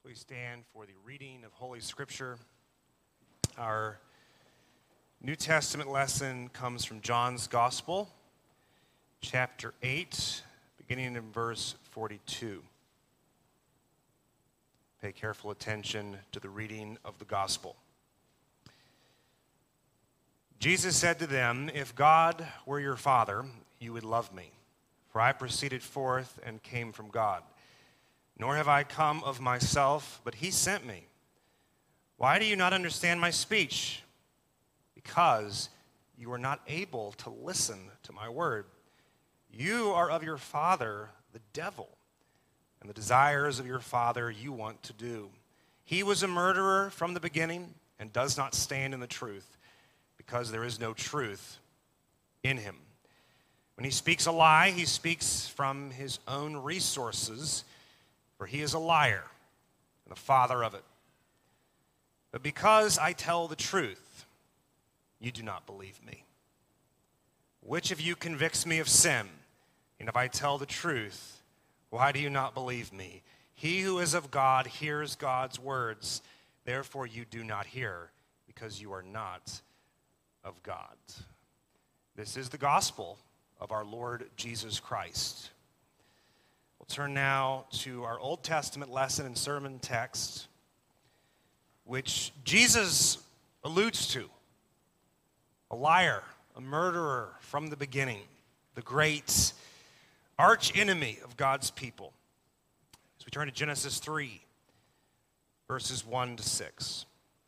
Please stand for the reading of Holy Scripture. Our New Testament lesson comes from John's Gospel, chapter 8, beginning in verse 42. Pay careful attention to the reading of the Gospel. Jesus said to them, "If God were your Father, you would love me, for I proceeded forth and came from God. Nor have I come of myself, but he sent me. Why do you not understand my speech? Because you are not able to listen to my word. You are of your father, the devil, and the desires of your father you want to do. He was a murderer from the beginning and does not stand in the truth, because there is no truth in him. When he speaks a lie, he speaks from his own resources, for he is a liar and the father of it. But because I tell the truth, you do not believe me. Which of you convicts me of sin? And if I tell the truth, why do you not believe me? He who is of God hears God's words. Therefore you do not hear, because you are not of God." This is the gospel of our Lord Jesus Christ. We'll turn now to our Old Testament lesson and sermon text, which Jesus alludes to. A liar, a murderer from the beginning, the great arch enemy of God's people. As we turn to Genesis 3, verses 1 to 6.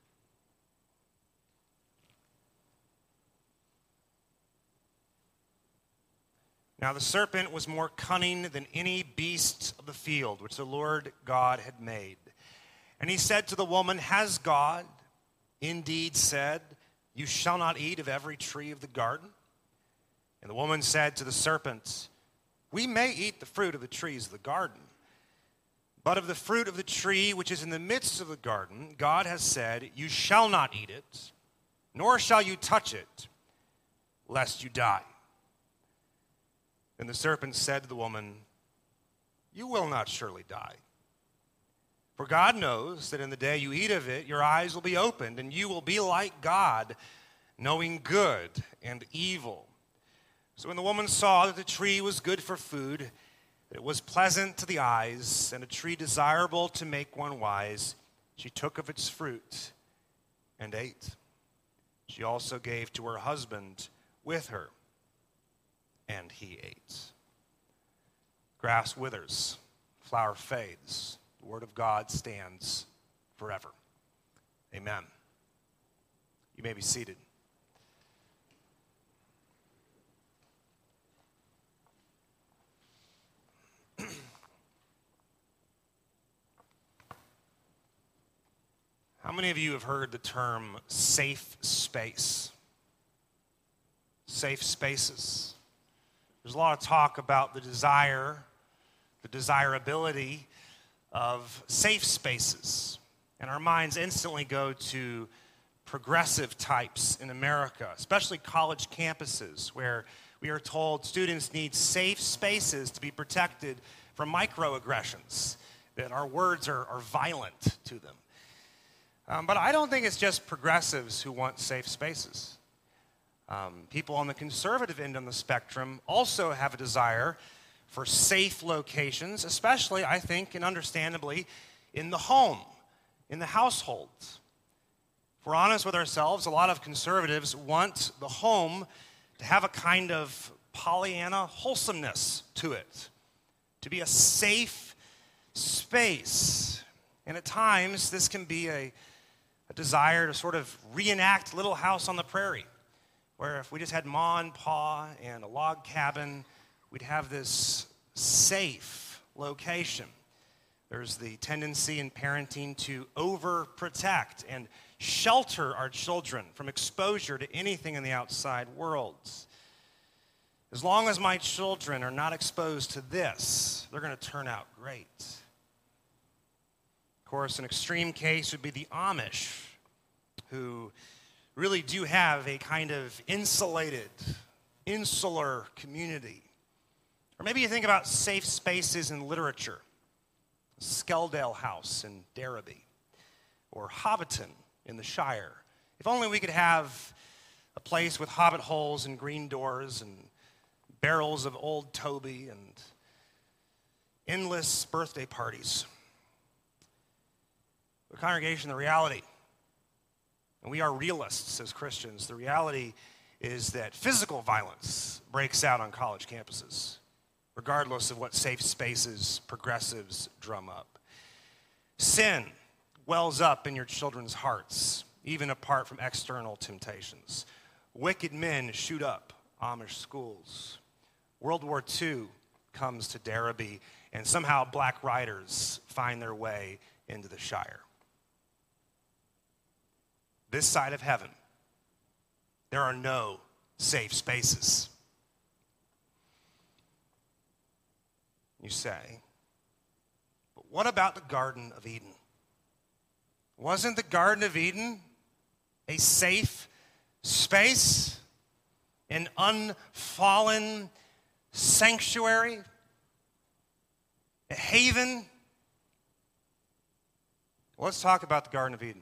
Now the serpent was more cunning than any beast of the field which the Lord God had made. And he said to the woman, "Has God indeed said, 'You shall not eat of every tree of the garden'?" And the woman said to the serpent, "We may eat the fruit of the trees of the garden. But of the fruit of the tree which is in the midst of the garden, God has said, 'You shall not eat it, nor shall you touch it, lest you die.' And the serpent said to the woman, 'You will not surely die. For God knows that in the day you eat of it, your eyes will be opened, and you will be like God, knowing good and evil.' So when the woman saw that the tree was good for food, that it was pleasant to the eyes, and a tree desirable to make one wise, she took of its fruit and ate. She also gave to her husband with her, and he ate." Grass withers, flower fades. The word of God stands forever. Amen. You may be seated. How many of you have heard the term safe space? Safe spaces. There's a lot of talk about the desirability of safe spaces. And our minds instantly go to progressive types in America, especially college campuses, where we are told students need safe spaces to be protected from microaggressions, that our words are violent to them. But I don't think it's just progressives who want safe spaces. People on the conservative end of the spectrum also have a desire for safe locations, especially, I think, and understandably, in the home, in the household. If we're honest with ourselves, a lot of conservatives want the home to have a kind of Pollyanna wholesomeness to it, to be a safe space. And at times, this can be a desire to sort of reenact Little House on the Prairie, where if we just had Ma and Pa and a log cabin, we'd have this safe location. There's the tendency in parenting to overprotect and shelter our children from exposure to anything in the outside world. As long as my children are not exposed to this, they're going to turn out great. Of course, an extreme case would be the Amish, who really do have a kind of insulated, insular community. Or maybe you think about safe spaces in literature. Skeldale House in Derby, or Hobbiton in the Shire. If only we could have a place with hobbit holes and green doors and barrels of old Toby and endless birthday parties. The congregation, the reality, and we are realists as Christians, the reality is that physical violence breaks out on college campuses, regardless of what safe spaces progressives drum up. Sin wells up in your children's hearts, even apart from external temptations. Wicked men shoot up Amish schools. World War II comes to Derby, and somehow black riders find their way into the Shire. This side of heaven, there are no safe spaces. You say, but what about the Garden of Eden? Wasn't the Garden of Eden a safe space? An unfallen sanctuary? A haven? Let's talk about the Garden of Eden.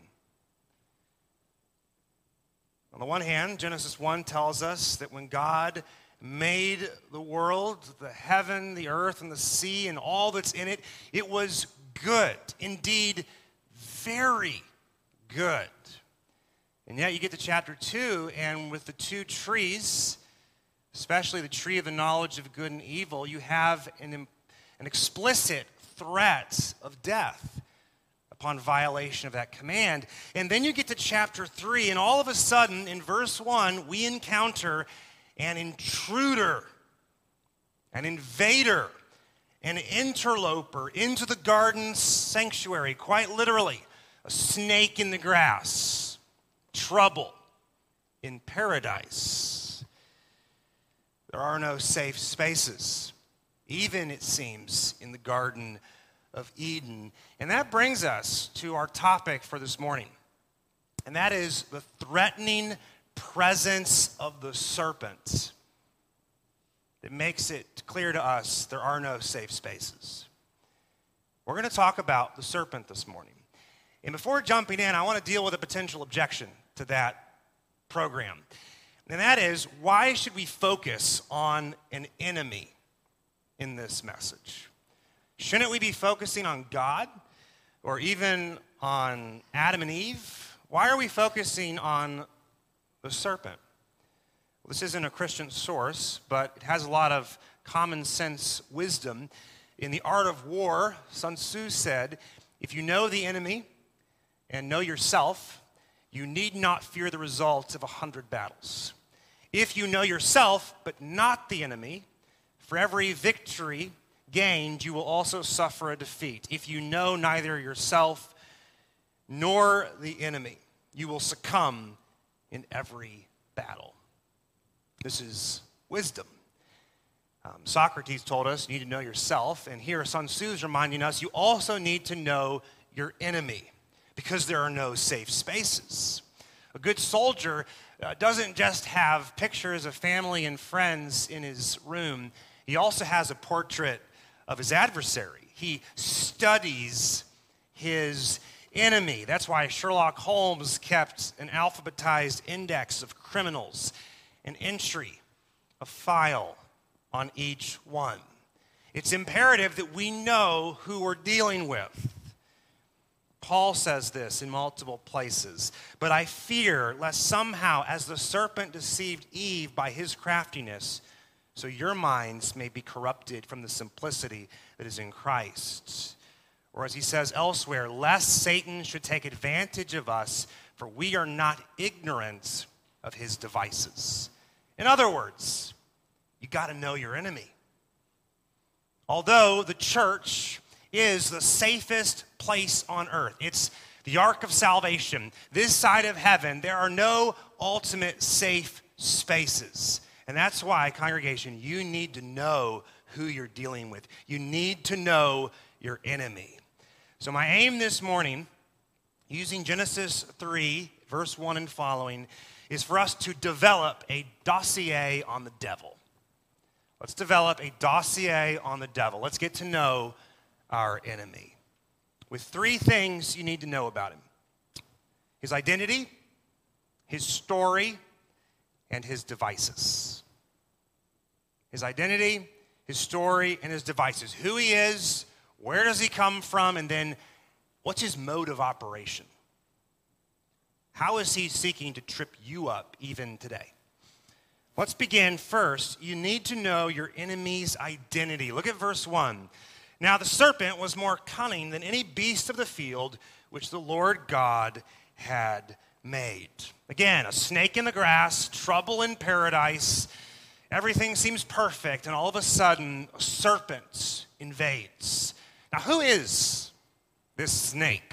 On the one hand, Genesis 1 tells us that when God made the world, the heaven, the earth, and the sea, and all that's in it, it was good. Indeed, very good. And yet you get to chapter 2, and with the two trees, especially the tree of the knowledge of good and evil, you have an explicit threat of death upon violation of that command. And then you get to chapter 3, and all of a sudden, in verse 1, we encounter an intruder, an invader, an interloper into the garden sanctuary, quite literally, a snake in the grass, trouble in paradise. There are no safe spaces, even, it seems, in the Garden of Eden. And that brings us to our topic for this morning, and that is the threatening presence of the serpent. It makes it clear to us there are no safe spaces. We're going to talk about the serpent this morning. And before jumping in, I want to deal with a potential objection to that program. And that is, why should we focus on an enemy in this message? Shouldn't we be focusing on God or even on Adam and Eve? Why are we focusing on the serpent? Well, this isn't a Christian source, but it has a lot of common sense wisdom. In The Art of War, Sun Tzu said, if you know the enemy and know yourself, you need not fear the results of 100 battles. If you know yourself, but not the enemy, for every victory gained, you will also suffer a defeat. If you know neither yourself nor the enemy, you will succumb in every battle. This is wisdom. Socrates told us you need to know yourself, and here Sun Tzu is reminding us you also need to know your enemy, because there are no safe spaces. A good soldier doesn't just have pictures of family and friends in his room. He also has a portrait of his adversary. He studies his enemy. That's why Sherlock Holmes kept an alphabetized index of criminals, an entry, a file on each one. It's imperative that we know who we're dealing with. Paul says this in multiple places. But I fear lest somehow, as the serpent deceived Eve by his craftiness, so your minds may be corrupted from the simplicity that is in Christ. Or as he says elsewhere, lest Satan should take advantage of us, for we are not ignorant of his devices. In other words, you got to know your enemy. Although the church is the safest place on earth, it's the ark of salvation, this side of heaven, there are no ultimate safe spaces. And that's why, congregation, you need to know who you're dealing with. You need to know your enemy. So my aim this morning, using Genesis 3, verse 1 and following, is for us to develop a dossier on the devil. Let's develop a dossier on the devil. Let's get to know our enemy. with three things you need to know about him: his identity, his story, and his devices. His identity, his story, and his devices. Who he is, where does he come from, and then what's his mode of operation? How is he seeking to trip you up even today? Let's begin first. You need to know your enemy's identity. Look at verse 1. Now the serpent was more cunning than any beast of the field which the Lord God had made. Again, a snake in the grass, trouble in paradise. Everything seems perfect, and all of a sudden, a serpent invades. Now, who is this snake?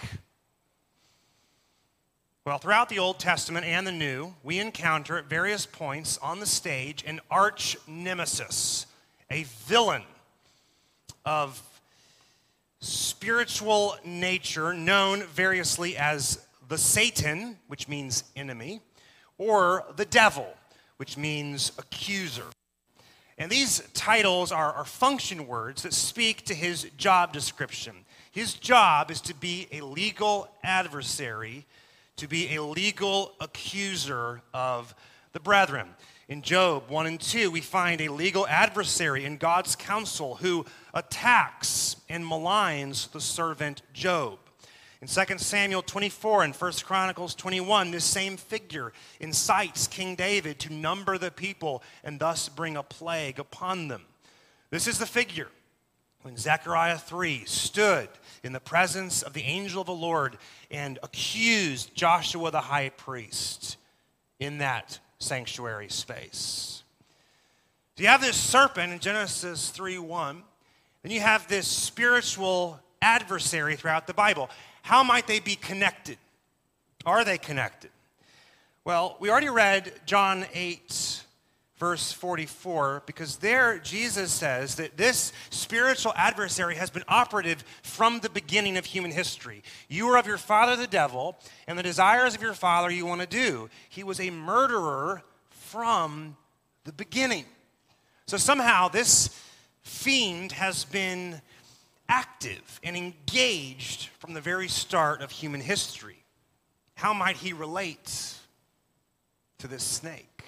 Well, throughout the Old Testament and the New, we encounter at various points on the stage an arch nemesis, a villain of spiritual nature known variously as the Satan, which means enemy, or the devil, which means accuser. And these titles are function words that speak to his job description. His job is to be a legal adversary, to be a legal accuser of the brethren. In Job 1 and 2, we find a legal adversary in God's counsel who attacks and maligns the servant Job. In 2 Samuel 24 and 1 Chronicles 21, this same figure incites King David to number the people and thus bring a plague upon them. This is the figure when Zechariah 3 stood in the presence of the angel of the Lord and accused Joshua the high priest in that sanctuary space. So you have this serpent in Genesis 3:1, and you have this spiritual adversary throughout the Bible. How might they be connected? Are they connected? Well, we already read John 8, verse 44, because there Jesus says that this spiritual adversary has been operative from the beginning of human history. You are of your father the devil, and the desires of your father you want to do. He was a murderer from the beginning. So somehow this fiend has been active and engaged from the very start of human history. How might he relate to this snake?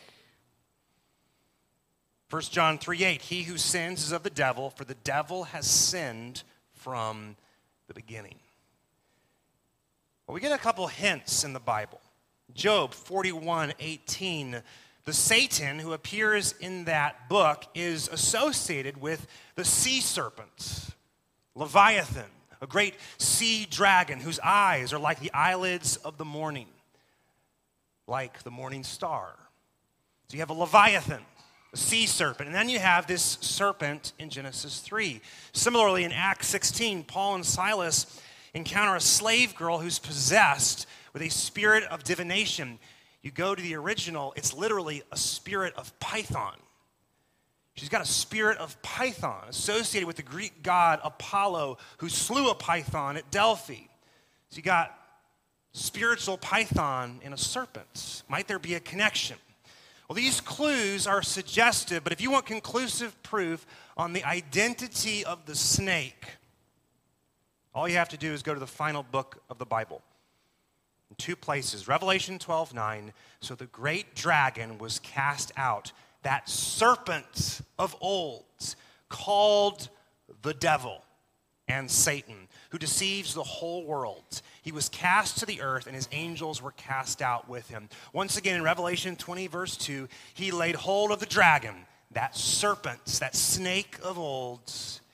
1 John 3:8, he who sins is of the devil, for the devil has sinned from the beginning. Well, we get a couple hints in the Bible. Job 41:18, the Satan who appears in that book is associated with the sea serpent, Leviathan, a great sea dragon whose eyes are like the eyelids of the morning, like the morning star. So you have a Leviathan, a sea serpent, and then you have this serpent in Genesis 3. Similarly, in Acts 16, Paul and Silas encounter a slave girl who's possessed with a spirit of divination. You go to the original, it's literally a spirit of Python. She's got a spirit of Python associated with the Greek god Apollo, who slew a python at Delphi. So you got spiritual Python and a serpent. Might there be a connection? Well, these clues are suggestive, but if you want conclusive proof on the identity of the snake, all you have to do is go to the final book of the Bible. In two places, Revelation 12:9, so the great dragon was cast out, that serpent of old, called the devil and Satan, who deceives the whole world. He was cast to the earth, and his angels were cast out with him. Once again, in Revelation 20, verse 2, he laid hold of the dragon, that serpent, that snake of old,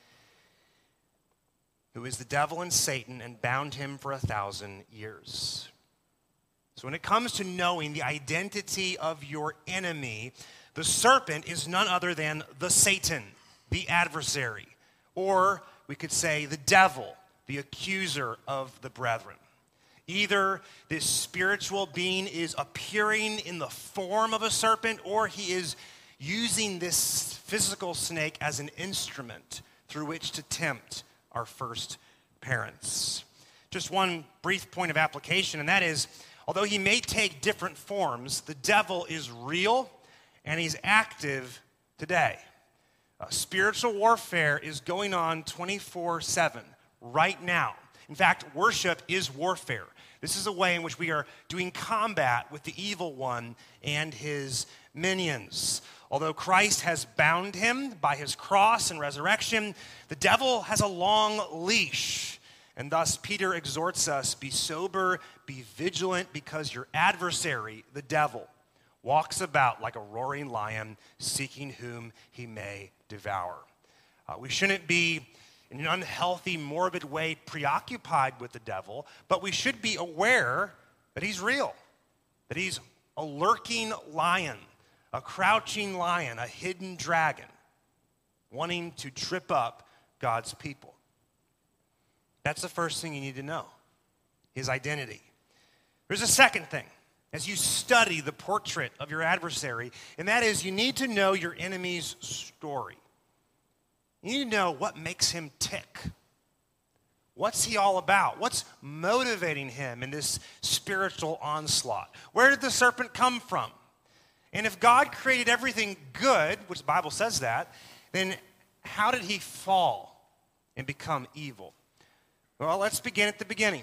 who is the devil and Satan, and bound him for 1,000 years. So when it comes to knowing the identity of your enemy, the serpent is none other than the Satan, the adversary, or we could say the devil, the accuser of the brethren. Either this spiritual being is appearing in the form of a serpent, or he is using this physical snake as an instrument through which to tempt our first parents. Just one brief point of application, and that is, although he may take different forms, the devil is real and he's active today. Spiritual warfare is going on 24/7 right now. In fact, worship is warfare. This is a way in which we are doing combat with the evil one and his minions. Although Christ has bound him by his cross and resurrection, the devil has a long leash. And thus Peter exhorts us, be sober, be vigilant, because your adversary, the devil, walks about like a roaring lion, seeking whom he may devour. We shouldn't be, in an unhealthy, morbid way, preoccupied with the devil, but we should be aware that he's real, that he's a lurking lion, a crouching lion, a hidden dragon, wanting to trip up God's people. That's the first thing you need to know, his identity. There's a second thing as you study the portrait of your adversary, and that is you need to know your enemy's story. You need to know what makes him tick. What's he all about? What's motivating him in this spiritual onslaught? Where did the serpent come from? And if God created everything good, which the Bible says that, then how did he fall and become evil? Well, let's begin at the beginning.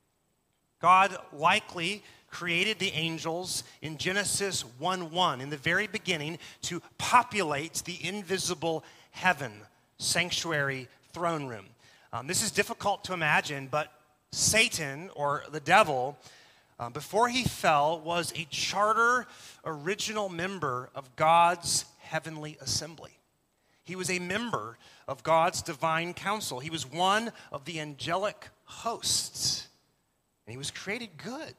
God likely created the angels in Genesis 1:1, in the very beginning, to populate the invisible heaven, sanctuary, throne room. This is difficult to imagine, but Satan, or the devil, before he fell, was a charter original member of God's heavenly assembly. He was a member of God's divine council. He was one of the angelic hosts, and he was created good.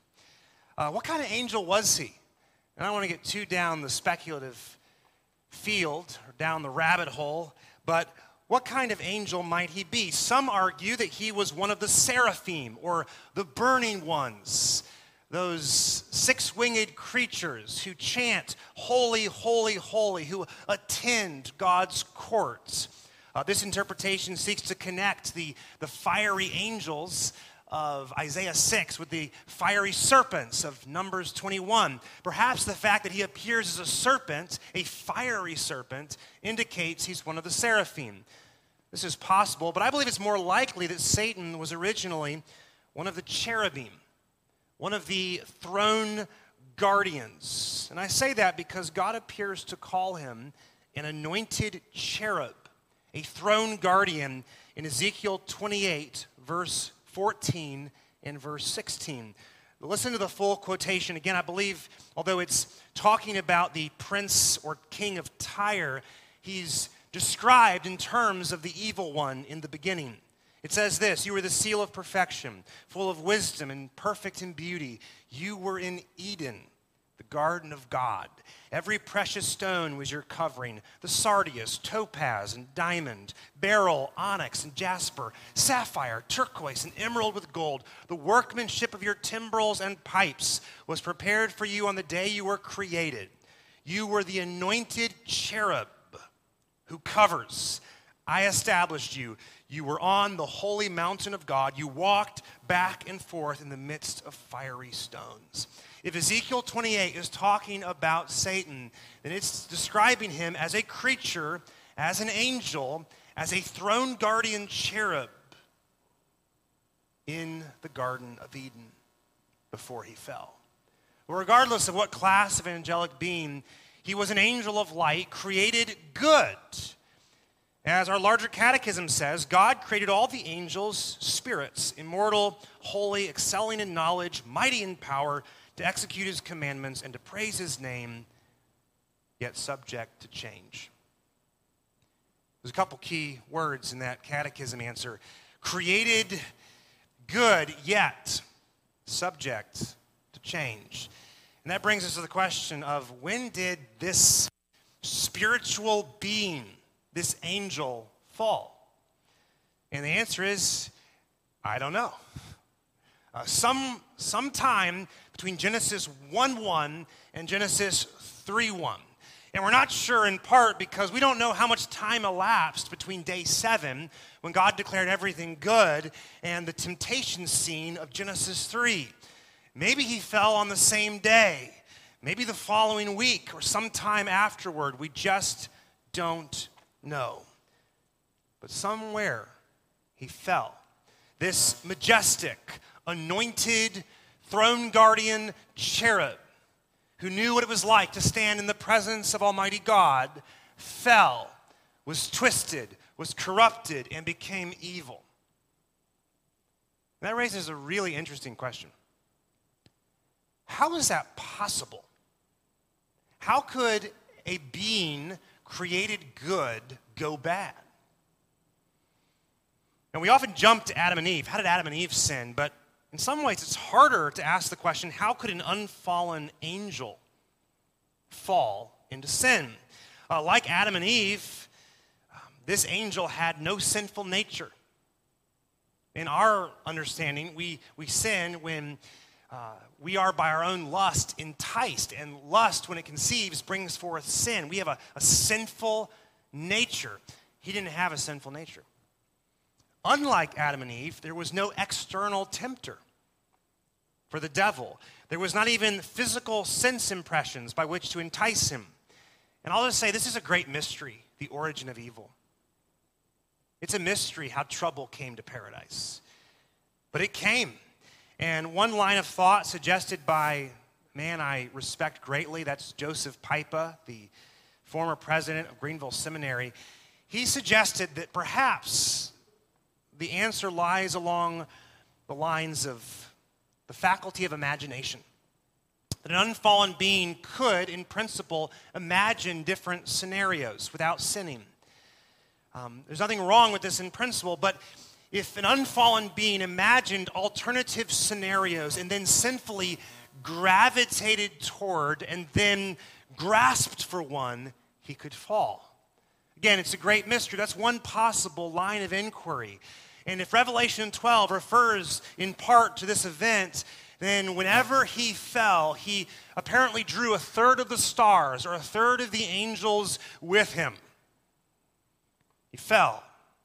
What kind of angel was he? And I don't want to get too down the speculative field or down the rabbit hole, but what kind of angel might he be? Some argue that he was one of the seraphim, or the burning ones, those six-winged creatures who chant, holy, holy, holy, who attend God's courts. This interpretation seeks to connect the fiery angels of Isaiah 6 with the fiery serpents of Numbers 21. Perhaps the fact that he appears as a serpent, a fiery serpent, indicates he's one of the seraphim. This is possible, but I believe it's more likely that Satan was originally one of the cherubim, one of the throne guardians. And I say that because God appears to call him an anointed cherub, a throne guardian, in Ezekiel 28, verse 14 and verse 16. Listen to the full quotation. Again, I believe, although it's talking about the prince or king of Tyre, he's described in terms of the evil one in the beginning. It says this: you were the seal of perfection, full of wisdom and perfect in beauty. You were in Eden, the garden of God. Every precious stone was your covering: the sardius, topaz, and diamond, beryl, onyx, and jasper, sapphire, turquoise, and emerald with gold. The workmanship of your timbrels and pipes was prepared for you on the day you were created. You were the anointed cherub who covers. I established you. You were on the holy mountain of God. You walked back and forth in the midst of fiery stones. If Ezekiel 28 is talking about Satan, then it's describing him as a creature, as an angel, as a throne guardian cherub in the Garden of Eden before he fell. Well, regardless of what class of angelic being, he was an angel of light, created good. As our larger catechism says, God created all the angels, spirits, immortal, holy, excelling in knowledge, mighty in power, to execute his commandments and to praise his name, yet subject to change. There's a couple key words in that catechism answer. Created good, yet subject to change. And that brings us to the question of, when did this spiritual being, this angel, fall? And the answer is, I don't know. Sometime between Genesis 1:1 and Genesis 3:1. And we're not sure, in part because we don't know how much time elapsed between day 7, when God declared everything good, and the temptation scene of Genesis 3. Maybe he fell on the same day, maybe the following week, or sometime afterward. We just don't know. But somewhere he fell. this majestic, anointed, throne guardian cherub who knew what it was like to stand in the presence of Almighty God, fell, was twisted, was corrupted, and became evil. That raises a really interesting question. How is that possible? How could a being created good go bad? And we often jump to Adam and Eve. How did Adam and Eve sin? But in some ways, it's harder to ask the question, how could an unfallen angel fall into sin? Like Adam and Eve, this angel had no sinful nature. In our understanding, we sin when we are by our own lust enticed, and lust, when it conceives, brings forth sin. We have a sinful nature. He didn't have a sinful nature. Unlike Adam and Eve, there was no external tempter for the devil. There was not even physical sense impressions by which to entice him. And I'll just say, this is a great mystery, the origin of evil. It's a mystery how trouble came to paradise. But it came. And one line of thought suggested by a man I respect greatly, that's Joseph Pipa, the former president of Greenville Seminary, he suggested that perhaps the answer lies along the lines of the faculty of imagination. That an unfallen being could, in principle, imagine different scenarios without sinning. There's nothing wrong with this in principle, but if an unfallen being imagined alternative scenarios and then sinfully gravitated toward and then grasped for one, he could fall. Again, it's a great mystery. That's one possible line of inquiry. And if Revelation 12 refers in part to this event, then whenever he fell, he apparently drew a third of the stars or a third of the angels with him. He fell.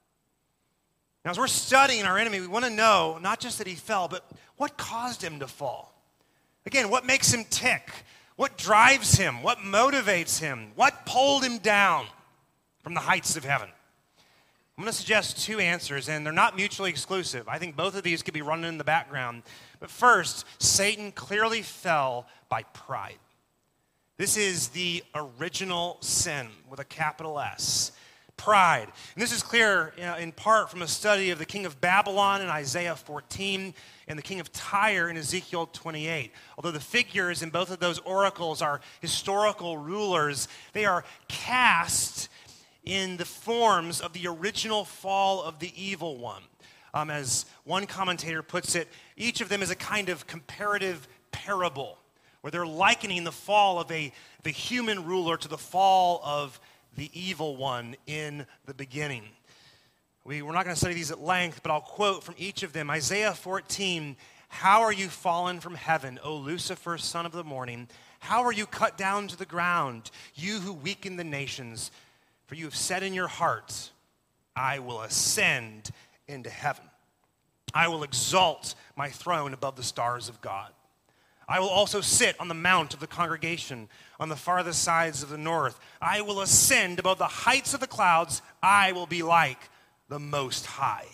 Now, as we're studying our enemy, we want to know not just that he fell, but what caused him to fall. Again, what makes him tick? What drives him? What motivates him? What pulled him down from the heights of heaven? I'm going to suggest two answers, and they're not mutually exclusive. I think both of these could be running in the background. But first, Satan clearly fell by pride. This is the original sin with a capital S. Pride. And this is clear in part from a study of the king of Babylon in Isaiah 14 and the king of Tyre in Ezekiel 28. Although the figures in both of those oracles are historical rulers, they are cast in the forms of the original fall of the evil one. As one commentator puts it, each of them is a kind of comparative parable where they're likening the fall of the human ruler to the fall of the evil one in the beginning. We're not going to study these at length, but I'll quote from each of them. Isaiah 14, "How are you fallen from heaven, O Lucifer, son of the morning? How are you cut down to the ground, you who weaken the nations? For you have said in your heart, I will ascend into heaven. I will exalt my throne above the stars of God. I will also sit on the mount of the congregation on the farthest sides of the north. I will ascend above the heights of the clouds. I will be like the Most High.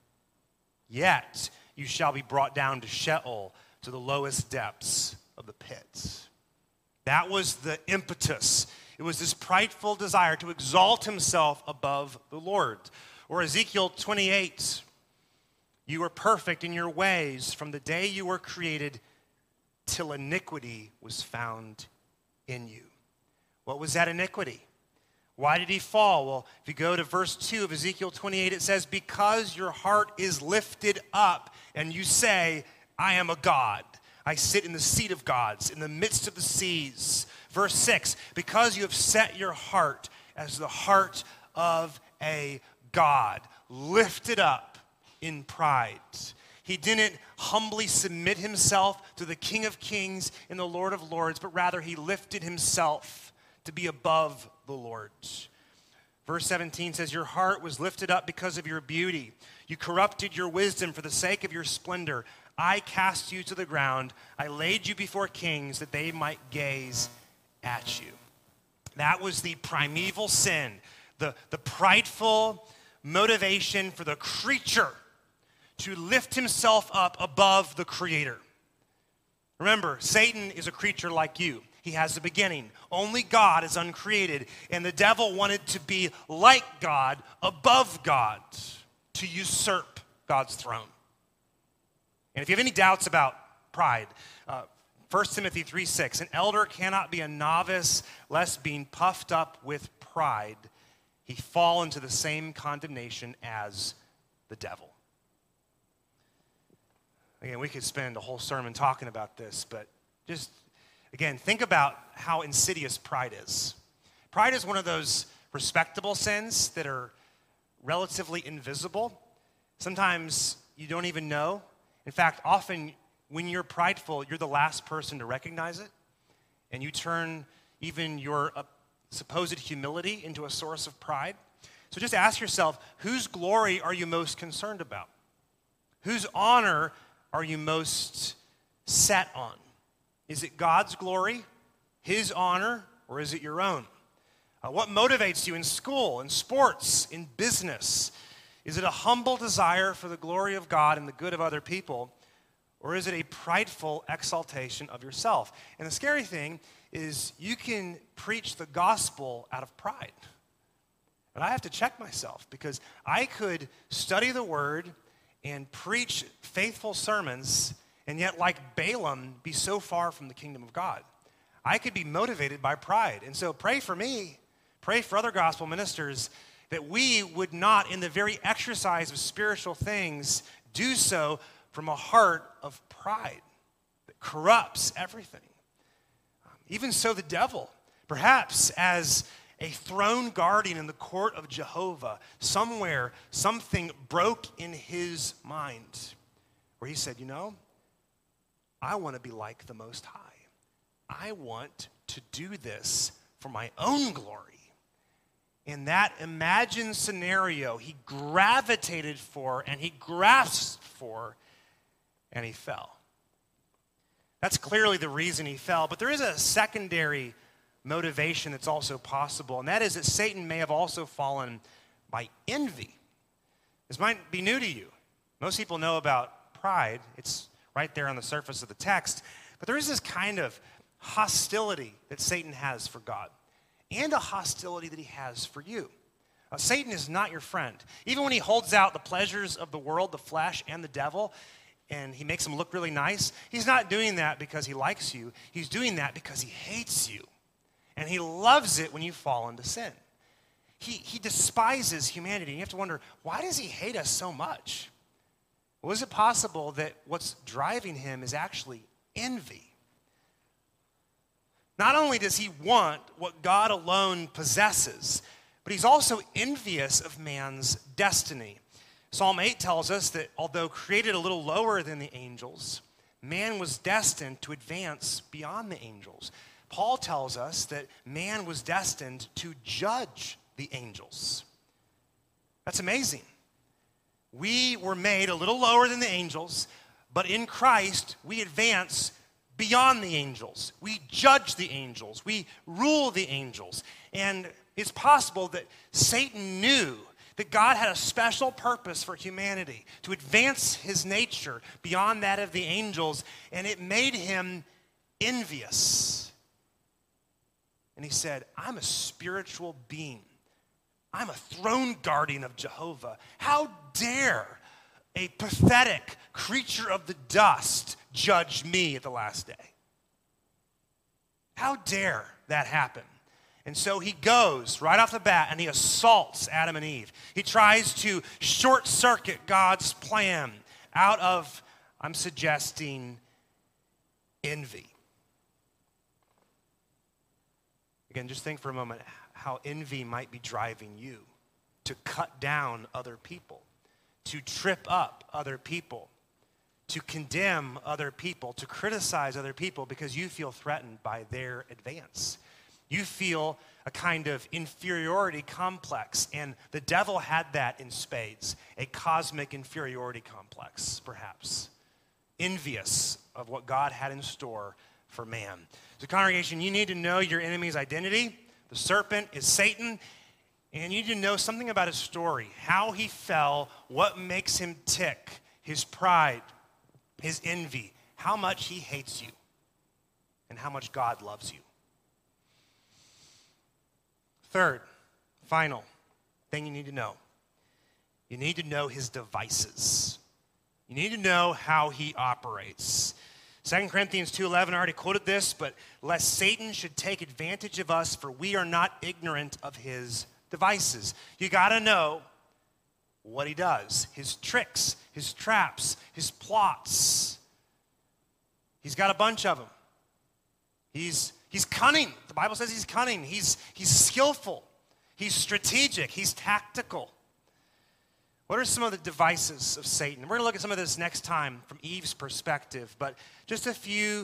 Yet you shall be brought down to Sheol, to the lowest depths of the pits." That was the impetus. It was this prideful desire to exalt himself above the Lord. Or Ezekiel 28, "You were perfect in your ways from the day you were created till iniquity was found in you." What was that iniquity? Why did he fall? Well, if you go to verse 2 of Ezekiel 28, it says, "Because your heart is lifted up, and you say, I am a god. I sit in the seat of gods, in the midst of the seas." Verse 6, "Because you have set your heart as the heart of a god, lifted up in pride." He didn't humbly submit himself to the King of Kings and the Lord of Lords, but rather he lifted himself to be above the Lord. Verse 17 says, "Your heart was lifted up because of your beauty. You corrupted your wisdom for the sake of your splendor. I cast you to the ground. I laid you before kings that they might gaze at you." That was the primeval sin, the prideful motivation for the creature to lift himself up above the Creator. Remember, Satan is a creature like you. He has a beginning. Only God is uncreated, and the devil wanted to be like God, above God, to usurp God's throne. And if you have any doubts about pride, 1 Timothy 3:6, an elder cannot be a novice lest being puffed up with pride, he fall into the same condemnation as the devil. Again, we could spend a whole sermon talking about this, but just, again, think about how insidious pride is. Pride is one of those respectable sins that are relatively invisible. Sometimes you don't even know. In fact, often when you're prideful, you're the last person to recognize it, and you turn even your supposed humility into a source of pride. So just ask yourself, whose glory are you most concerned about? Whose honor are you most set on? Is it God's glory, his honor, or is it your own? What motivates you in school, in sports, in business? Is it a humble desire for the glory of God and the good of other people, or is it a prideful exaltation of yourself? And the scary thing is you can preach the gospel out of pride. But I have to check myself, because I could study the word and preach faithful sermons and yet, like Balaam, be so far from the kingdom of God. I could be motivated by pride. And so pray for me, pray for other gospel ministers, that we would not, in the very exercise of spiritual things, do so from a heart of pride that corrupts everything. Even so, the devil, perhaps as a throne guardian in the court of Jehovah, somewhere, something broke in his mind where he said, I want to be like the Most High. I want to do this for my own glory. In that imagined scenario, he gravitated for and he grasped for, and he fell. That's clearly the reason he fell. But there is a secondary motivation that's also possible, and that is that Satan may have also fallen by envy. This might be new to you. Most people know about pride. It's right there on the surface of the text. But there is this kind of hostility that Satan has for God, and a hostility that he has for you. Satan is not your friend. Even when he holds out the pleasures of the world, the flesh, and the devil, and he makes them look really nice, he's not doing that because he likes you. He's doing that because he hates you. And he loves it when you fall into sin. He despises humanity. And you have to wonder, why does he hate us so much? Well, is it possible that what's driving him is actually envy? Not only does he want what God alone possesses, but he's also envious of man's destiny. Psalm 8 tells us that although created a little lower than the angels, man was destined to advance beyond the angels. Paul tells us that man was destined to judge the angels. That's amazing. We were made a little lower than the angels, but in Christ we advance beyond the angels. We judge the angels. We rule the angels. And it's possible that Satan knew that God had a special purpose for humanity, to advance his nature beyond that of the angels, and it made him envious. And he said, I'm a spiritual being. I'm a throne guardian of Jehovah. How dare a pathetic creature of the dust judge me at the last day? How dare that happen? And so he goes right off the bat and he assaults Adam and Eve. He tries to short circuit God's plan out of, I'm suggesting, envy. Again, just think for a moment how envy might be driving you to cut down other people, to trip up other people, to condemn other people, to criticize other people because you feel threatened by their advance. You feel a kind of inferiority complex, and the devil had that in spades, a cosmic inferiority complex, perhaps, envious of what God had in store for man. So congregation, you need to know your enemy's identity. The serpent is Satan, and you need to know something about his story, how he fell, what makes him tick, his pride, his envy, how much he hates you, and how much God loves you. Third, final thing you need to know. You need to know his devices. You need to know how he operates. 2 Corinthians 2:11, I already quoted this, but lest Satan should take advantage of us, for we are not ignorant of his devices. You got to know what he does, his tricks, his traps, his plots. He's got a bunch of them. He's cunning. The Bible says he's cunning. He's skillful. He's strategic. He's tactical. What are some of the devices of Satan? We're going to look at some of this next time from Eve's perspective, but just a few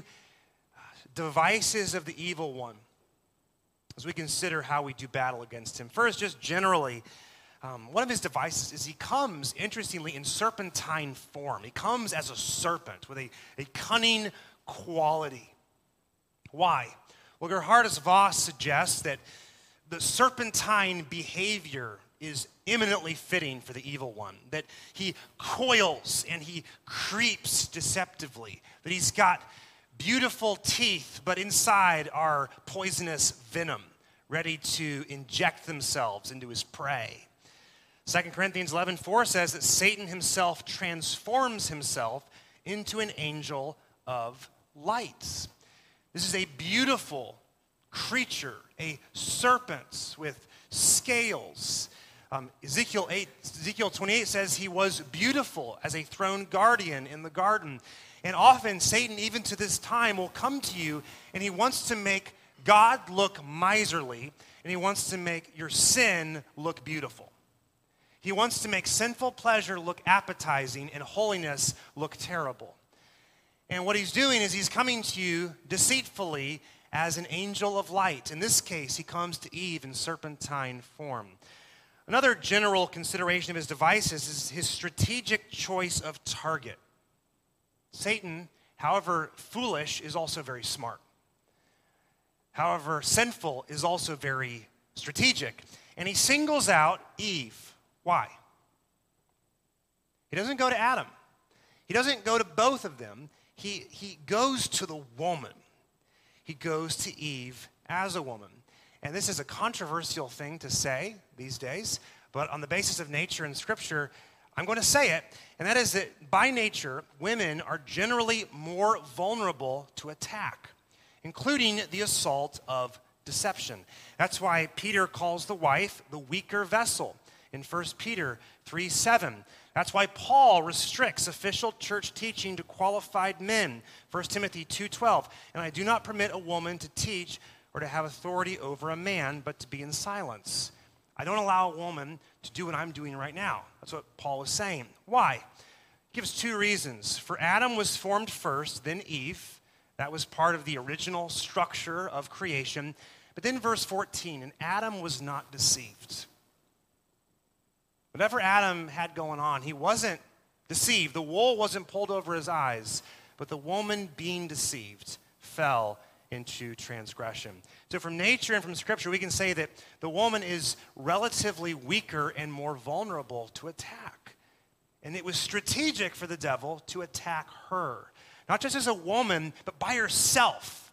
devices of the evil one as we consider how we do battle against him. First, just generally, one of his devices is he comes, interestingly, in serpentine form. He comes as a serpent with a cunning quality. Why? Well, Gerhardus Voss suggests that the serpentine behavior is eminently fitting for the evil one, that he coils and he creeps deceptively, that he's got beautiful teeth, but inside are poisonous venom, ready to inject themselves into his prey. 2 Corinthians 11:4 says that Satan himself transforms himself into an angel of light. This is a beautiful creature, a serpent with scales. Ezekiel 28 says he was beautiful as a throned guardian in the garden. And often Satan, even to this time, will come to you and he wants to make God look miserly, and he wants to make your sin look beautiful. He wants to make sinful pleasure look appetizing and holiness look terrible. And what he's doing is he's coming to you deceitfully as an angel of light. In this case, he comes to Eve in serpentine form. Another general consideration of his devices is his strategic choice of target. Satan, however foolish, is also very smart. However sinful, is also very strategic. And he singles out Eve. Why? He doesn't go to Adam. He doesn't go to both of them. He goes to the woman. He goes to Eve as a woman. And this is a controversial thing to say these days, but on the basis of nature and Scripture, I'm going to say it, and that is that by nature, women are generally more vulnerable to attack, including the assault of deception. That's why Peter calls the wife the weaker vessel in 1 Peter 3:7. That's why Paul restricts official church teaching to qualified men, 1 Timothy 2:12. And I do not permit a woman to teach or to have authority over a man, but to be in silence. I don't allow a woman to do what I'm doing right now. That's what Paul is saying. Why? He gives two reasons. For Adam was formed first, then Eve. That was part of the original structure of creation. But then verse 14, and Adam was not deceived. Whatever Adam had going on, he wasn't deceived. The wool wasn't pulled over his eyes, but the woman being deceived fell into transgression. So from nature and from Scripture, we can say that the woman is relatively weaker and more vulnerable to attack. And it was strategic for the devil to attack her. Not just as a woman, but by herself.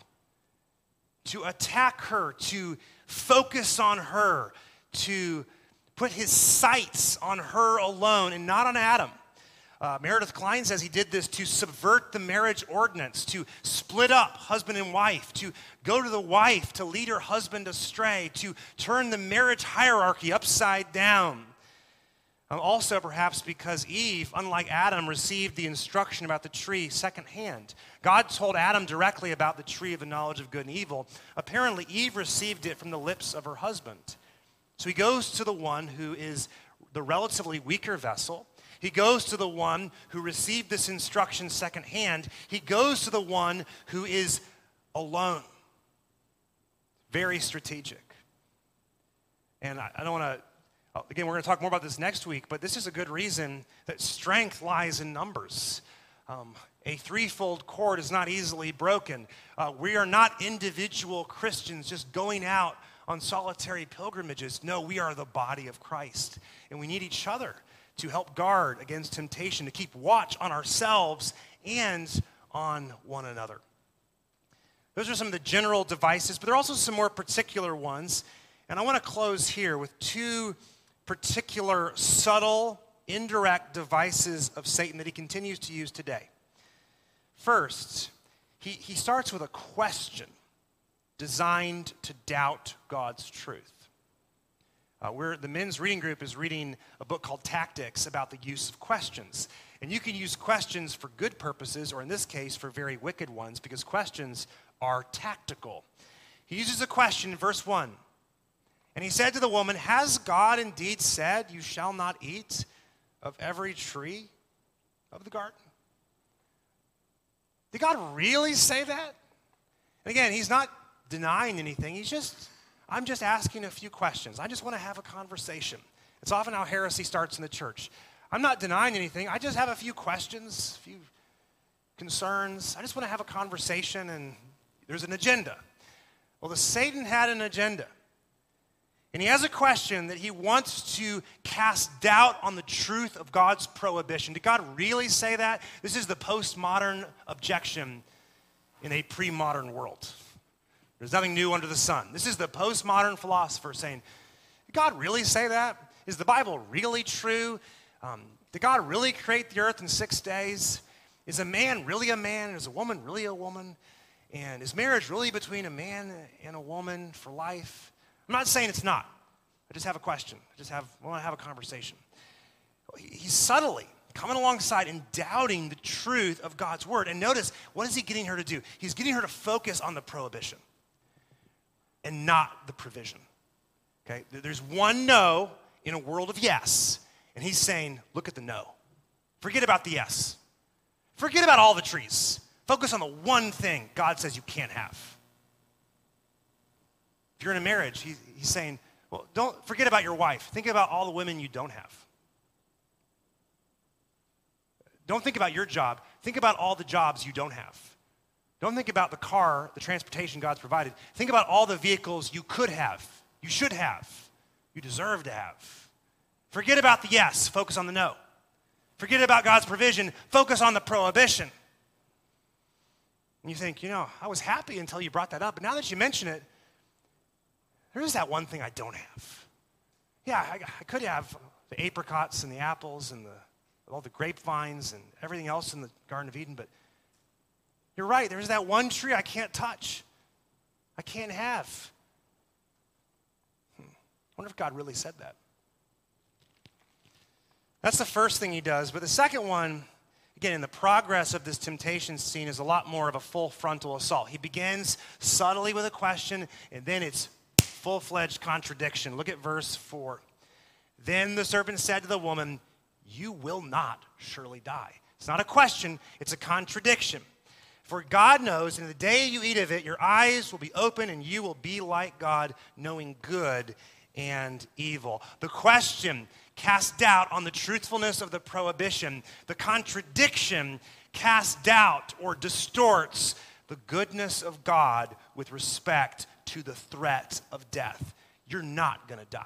To attack her, to focus on her, to put his sights on her alone and not on Adam. Meredith Klein says he did this to subvert the marriage ordinance, to split up husband and wife, to go to the wife to lead her husband astray, to turn the marriage hierarchy upside down. Also, perhaps because Eve, unlike Adam, received the instruction about the tree secondhand. God told Adam directly about the tree of the knowledge of good and evil. Apparently, Eve received it from the lips of her husband. So he goes to the one who is the relatively weaker vessel. He goes to the one who received this instruction secondhand. He goes to the one who is alone. Very strategic. And I don't want to, again, we're going to talk more about this next week, but this is a good reason that strength lies in numbers. A threefold cord is not easily broken. We are not individual Christians just going out on solitary pilgrimages. No, we are the body of Christ, and we need each other to help guard against temptation, to keep watch on ourselves and on one another. Those are some of the general devices, but there are also some more particular ones. And I want to close here with two particular subtle, indirect devices of Satan that he continues to use today. First, he starts with a question designed to doubt God's truth. The men's reading group is reading a book called Tactics about the use of questions. And you can use questions for good purposes, or in this case, for very wicked ones, because questions are tactical. He uses a question in verse 1. And he said to the woman, "Has God indeed said, 'You shall not eat of every tree of the garden'?" Did God really say that? And again, he's not denying anything. I'm just asking a few questions. I just want to have a conversation. It's often how heresy starts in the church. I'm not denying anything. I just have a few questions, a few concerns. I just want to have a conversation, and there's an agenda. Well, the Satan had an agenda. And he has a question that he wants to cast doubt on the truth of God's prohibition. Did God really say that? This is the postmodern objection in a pre-modern world. There's nothing new under the sun. This is the postmodern philosopher saying, did God really say that? Is the Bible really true? Did God really create the earth in 6 days? Is a man really a man? And is a woman really a woman? And is marriage really between a man and a woman for life? I'm not saying it's not. I just have a question. I want to have a conversation. He's subtly coming alongside and doubting the truth of God's word. And notice, what is he getting her to do? He's getting her to focus on the prohibition and not the provision. Okay? There's one no in a world of yes. And he's saying, look at the no. Forget about the yes. Forget about all the trees. Focus on the one thing God says you can't have. If you're in a marriage, he's saying, well, don't forget about your wife. Think about all the women you don't have. Don't think about your job. Think about all the jobs you don't have. Don't think about the car, the transportation God's provided. Think about all the vehicles you could have, you should have, you deserve to have. Forget about the yes, focus on the no. Forget about God's provision, focus on the prohibition. And you think, I was happy until you brought that up, but now that you mention it, there is that one thing I don't have. Yeah, I could have the apricots and the apples and all the grapevines and everything else in the Garden of Eden, but you're right, there's that one tree I can't touch. I can't have. I wonder if God really said that. That's the first thing he does. But the second one, again, in the progress of this temptation scene, is a lot more of a full frontal assault. He begins subtly with a question, and then it's full-fledged contradiction. Look at verse 4. Then the serpent said to the woman, "You will not surely die." It's not a question, it's a contradiction. For God knows, in the day you eat of it, your eyes will be open and you will be like God, knowing good and evil. The question casts doubt on the truthfulness of the prohibition. The contradiction casts doubt or distorts the goodness of God with respect to the threat of death. You're not going to die.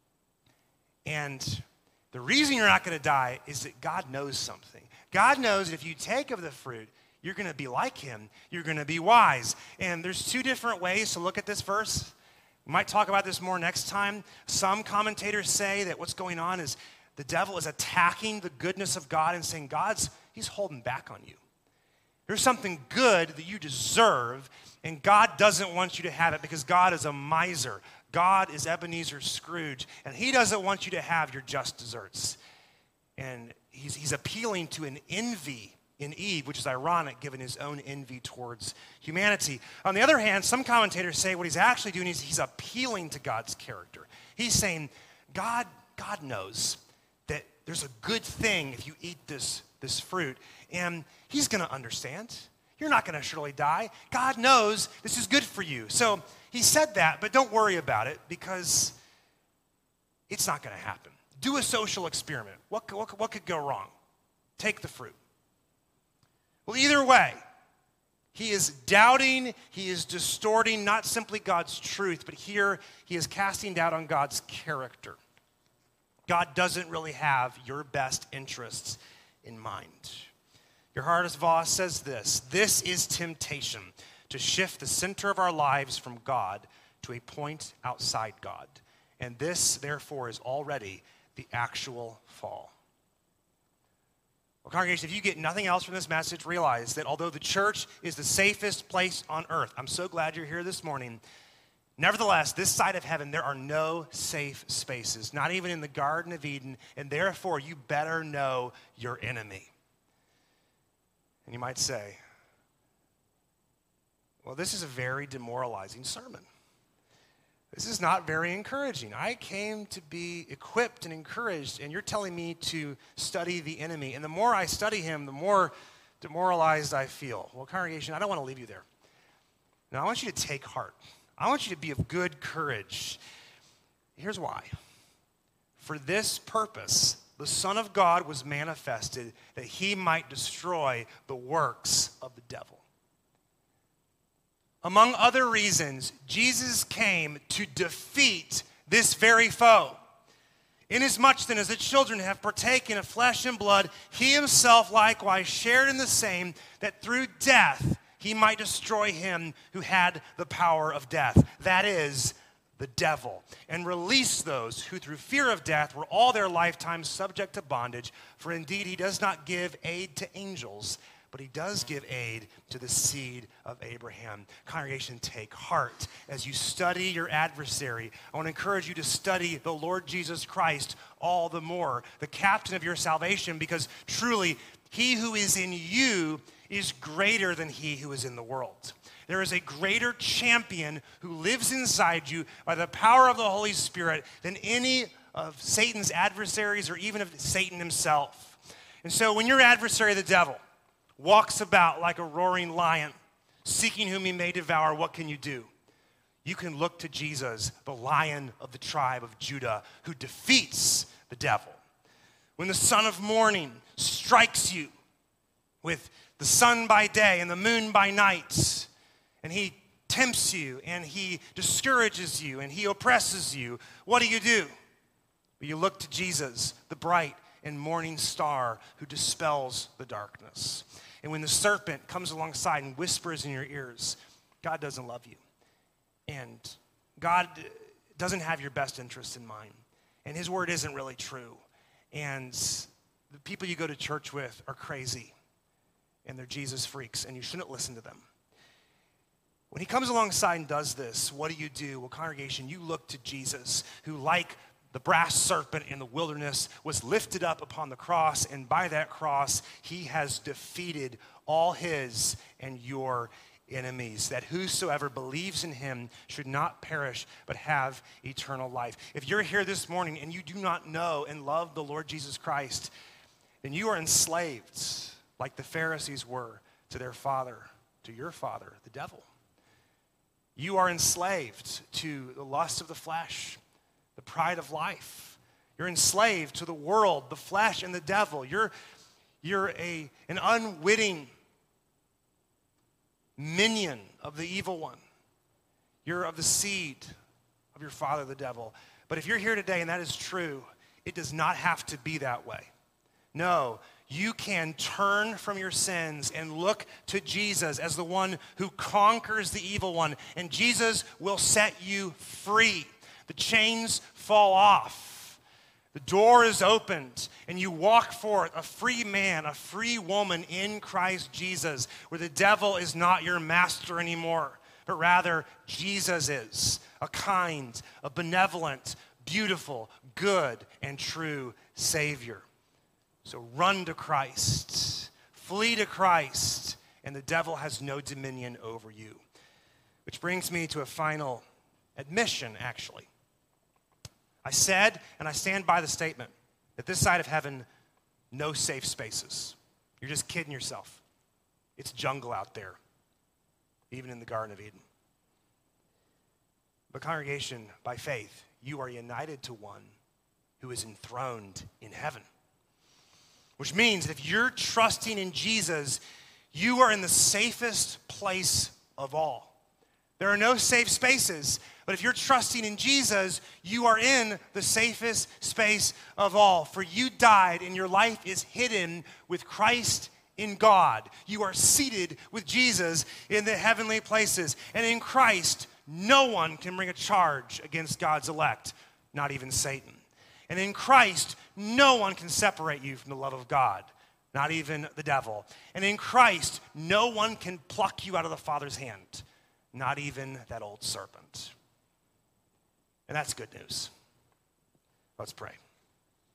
And the reason you're not going to die is that God knows something. God knows that if you take of the fruit, you're going to be like him. You're going to be wise. And there's two different ways to look at this verse. We might talk about this more next time. Some commentators say that what's going on is the devil is attacking the goodness of God and saying, he's holding back on you. There's something good that you deserve, and God doesn't want you to have it because God is a miser. God is Ebenezer Scrooge, and he doesn't want you to have your just desserts. And he's appealing to an envy in Eve, which is ironic given his own envy towards humanity. On the other hand, some commentators say what he's actually doing is he's appealing to God's character. He's saying, God knows that there's a good thing if you eat this fruit, and he's going to understand. You're not going to surely die. God knows this is good for you. So he said that, but don't worry about it because it's not going to happen. Do a social experiment. What could go wrong? Take the fruit. Well, either way, he is doubting, he is distorting not simply God's truth, but here he is casting doubt on God's character. God doesn't really have your best interests in mind. Johannes Vos says this is temptation, to shift the center of our lives from God to a point outside God. And this, therefore, is already the actual fall. Well, congregation, if you get nothing else from this message, realize that although the church is the safest place on earth, I'm so glad you're here this morning. Nevertheless, this side of heaven, there are no safe spaces, not even in the Garden of Eden, and therefore you better know your enemy. And you might say, well, this is a very demoralizing sermon. This is not very encouraging. I came to be equipped and encouraged, and you're telling me to study the enemy. And the more I study him, the more demoralized I feel. Well, congregation, I don't want to leave you there. Now, I want you to take heart. I want you to be of good courage. Here's why. For this purpose, the Son of God was manifested that he might destroy the works of the devil. Among other reasons, Jesus came to defeat this very foe. Inasmuch then as the children have partaken of flesh and blood, he himself likewise shared in the same, that through death he might destroy him who had the power of death, that is, the devil, and release those who through fear of death were all their lifetime subject to bondage. For indeed he does not give aid to angels, but he does give aid to the seed of Abraham. Congregation, take heart. As you study your adversary, I want to encourage you to study the Lord Jesus Christ all the more, the captain of your salvation, because truly, he who is in you is greater than he who is in the world. There is a greater champion who lives inside you by the power of the Holy Spirit than any of Satan's adversaries or even of Satan himself. And so when your adversary, the devil, walks about like a roaring lion, seeking whom he may devour, what can you do? You can look to Jesus, the Lion of the tribe of Judah, who defeats the devil. When the son of morning strikes you with the sun by day and the moon by night, and he tempts you and he discourages you and he oppresses you, what do? You look to Jesus, the bright and morning star who dispels the darkness. And when the serpent comes alongside and whispers in your ears, God doesn't love you. And God doesn't have your best interest in mind. And his word isn't really true. And the people you go to church with are crazy. And they're Jesus freaks. And you shouldn't listen to them. When he comes alongside and does this, what do? Well, congregation, you look to Jesus, who like the brass serpent in the wilderness was lifted up upon the cross, and by that cross, he has defeated all his and your enemies, that whosoever believes in him should not perish, but have eternal life. If you're here this morning and you do not know and love the Lord Jesus Christ, then you are enslaved, like the Pharisees were, to their father, to your father, the devil. You are enslaved to the lust of the flesh, the pride of life. You're enslaved to the world, the flesh, and the devil. You're an unwitting minion of the evil one. You're of the seed of your father, the devil. But if you're here today and that is true, it does not have to be that way. No, you can turn from your sins and look to Jesus as the one who conquers the evil one, and Jesus will set you free. The chains fall off. The door is opened, and you walk forth a free man, a free woman in Christ Jesus, where the devil is not your master anymore, but rather Jesus is a kind, a benevolent, beautiful, good, and true Savior. So run to Christ, flee to Christ, and the devil has no dominion over you. Which brings me to a final admission, actually. I said, and I stand by the statement, that this side of heaven, no safe spaces. You're just kidding yourself. It's jungle out there, even in the Garden of Eden. But congregation, by faith, you are united to one who is enthroned in heaven. Which means that if you're trusting in Jesus, you are in the safest place of all. There are no safe spaces, but if you're trusting in Jesus, you are in the safest space of all. For you died, and your life is hidden with Christ in God. You are seated with Jesus in the heavenly places. And in Christ, no one can bring a charge against God's elect, not even Satan. And in Christ, no one can separate you from the love of God, not even the devil. And in Christ, no one can pluck you out of the Father's hand, not even that old serpent. And that's good news. Let's pray.